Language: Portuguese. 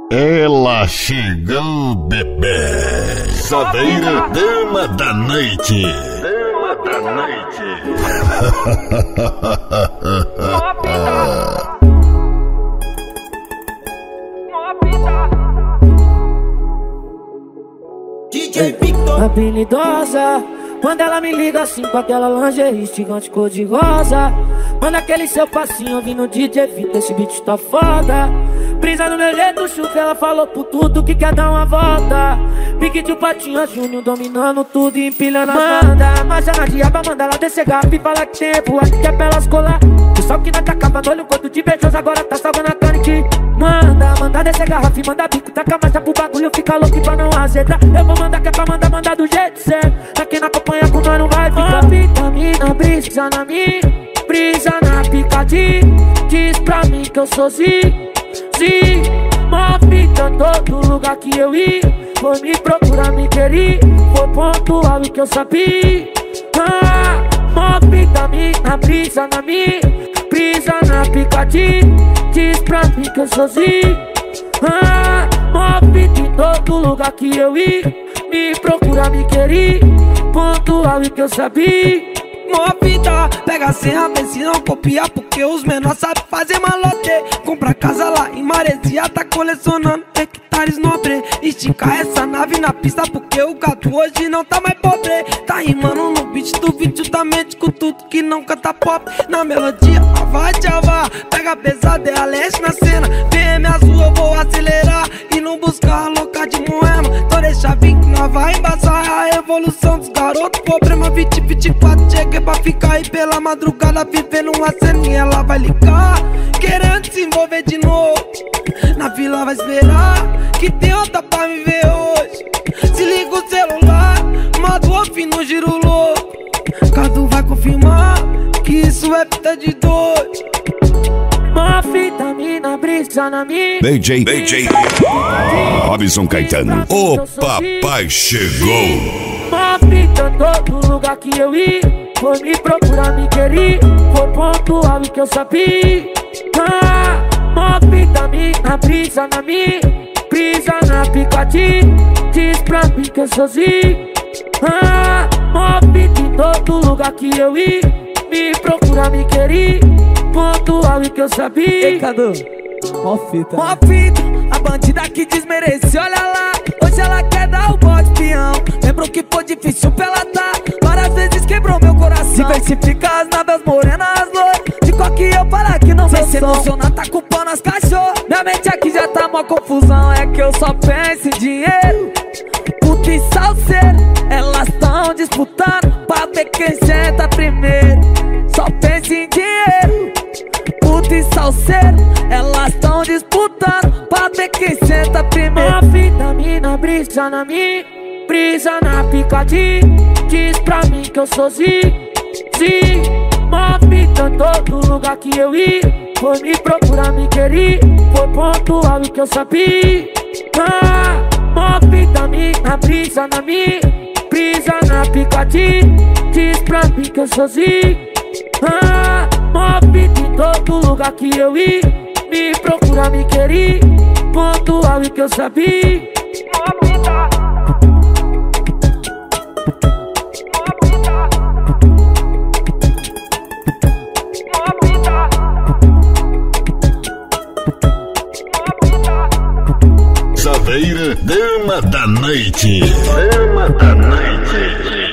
Ela chegou, bebê. Saveira, dama da noite. Dama da noite. DJ Victor. Habilidosa, quando ela me liga assim com aquela lingerie gigante cor de rosa. Manda aquele seu passinho ouvindo DJ Victor, esse beat tá foda. Brisa no meu jeito, chuva, ela falou por tudo que quer dar uma volta. Pique de Patinha Júnior, dominando tudo e empilhando a banda. Marcha na diaba, manda ela descer garrafa e fala que tempo, acho que é pra elas colar. O sol que não atacava no olho, quanto de beijoso, agora tá salvando a carne que manda descer garrafa e manda bico. Taca marcha pro bagulho, fica louco pra não azedar. Eu vou mandar que é pra mandar do jeito certo. Pra quem não acompanha com nós não vai ficar. Vitamina, brisa na minha, brisa na picadinha. Diz pra mim que eu sou Mofita em todo lugar que eu ir. Foi me procurar, me querer. Foi pontual e que eu sabia. Mofita na brisa na minha, brisa na picadinha. Diz pra mim que eu sou Mofita em todo lugar que eu ir. Me procurar, me querer. Pontual e que eu sabia. Mofita, pega a senha, vê se não copia, porque os menores sabem fazer malote. Compra casa lá em Maresia, tá colecionando hectares nobre. Estica essa nave na pista, porque o gato hoje não tá mais pobre. Tá rimando no beat do vídeo justamente com tudo que não canta pop. Na melodia, vai tchava, pega pesado, é a leste na cena. VM azul, eu vou acelerar e não buscar a louca de Moema. Então deixa vir que nós vai embaçar a evolução dos garotos. Problema 2024, cheguei pra ficar aí pela madrugada, vivendo uma ceninha. Ela vai ligar, querendo se envolver de novo. Na vila vai esperar, que tem outra pra me ver hoje. Se liga o celular, modo off no giro louco. Cadu vai confirmar que isso é fita de dois. Mofita, mina, brisa na minha. DJ Robson Caetano. O papai chegou. Mofita em todo lugar que eu ir. Foi me procurar, me querer. Foi pontual e que eu sabia. Mofita na brisa na minha, brisa na picadinha. Diz pra mim que eu sou Mofita em todo lugar que eu ir. Me procurar, me querer. Pontual e que eu sabia. Ei, Cadu, Mofita, a bandida que desmerece, olha lá. Hoje ela quer dar o bote peão. Lembrou que foi difícil pra ela dar. Várias vezes quebrou meu coração. Diversifica as naves morenas, as loiras. De qual que eu falar que não vai se emocionar, tá culpando as cachorras. Minha mente aqui já tá uma confusão. É que eu só penso em dinheiro. Puta e salseiro, elas tão disputando pra ver quem senta primeiro. Só penso em dinheiro. Puta e salseiro, elas tão disputando pra ver quem senta primeiro. Mofita, mina, brisa na minha, brisa na picadinha. Diz pra mim que eu sou Mofita em todo lugar que eu ir. Foi me procurar, me querer. Foi pontual e que eu sabia. Mofita, mina, brisa na minha, brisa na picadinha. Diz pra mim que eu sou Mofita em todo lugar que eu ir. Me procurar, me querer. Pontual e que eu sabia. Saveira, dama da noite. Dama da noite.